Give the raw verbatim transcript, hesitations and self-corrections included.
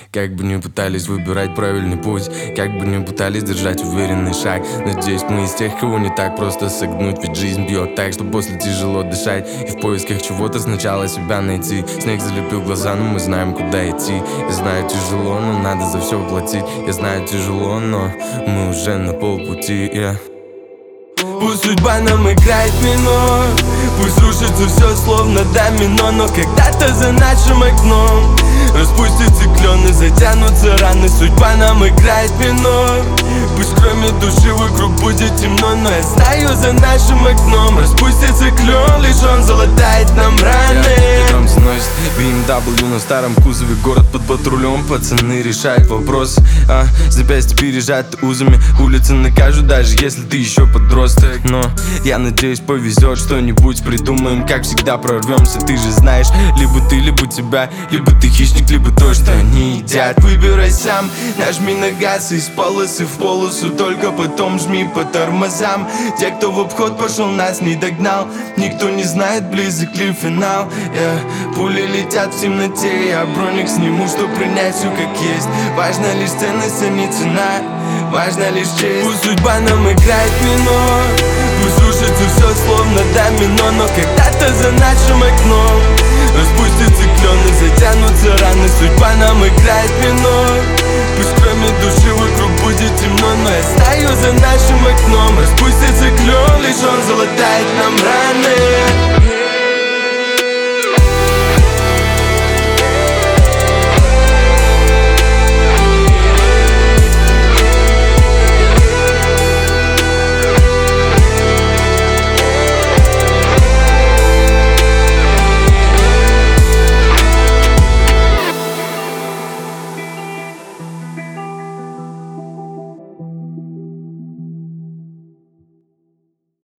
Как бы ни пытались выбирать правильный путь, как бы ни пытались держать уверенный шаг, надеюсь, мы из тех, кого не так просто согнуть. Ведь жизнь бьет так, что после тяжело дышать. И в поисках чего-то сначала себя найти. Снег залепил глаза, но мы знаем, куда идти. Я знаю, тяжело, но надо за все платить. Я знаю, тяжело, но мы уже на полпути, yeah. Пусть судьба нам играет минор, пусть рушится все словно домино, но когда-то за нашим окном распустятся клены, затянутся раны. Судьба нам играет минор, пусть кроме души вокруг будет темно, но я знаю, за нашим окном распустится клен, лишь он залатает нам раны. Ветром сносит би эм дабл ю на старом кузове, город под патрулем, пацаны решают вопрос, а запястья пережаты узами, улицы накажут, даже если ты еще подросток. Но я надеюсь, повезет, что-нибудь придумаем, как всегда прорвемся. Ты же знаешь, либо ты, либо тебя, либо ты хищник, либо то, что они едят. Выбирай сам, нажми на газ из полосы в полосу, только потом жми по тормозам. Те, кто в обход пошел, нас не догнал. Никто не знает, близок ли финал, yeah. Пули летят в темноте, я броник сниму, чтоб принять все как есть. Важна лишь ценность, а не цена, важна лишь честь. Пусть судьба нам играет минор, пусть рушится все словно домино, но когда-то за нашим окном распустятся клены, затянутся раны. Судьба нам играет минор, пусть кроме души вокруг будет темно, но я знаю, за нашим окном распустится клен, лишь он залатает нам раны.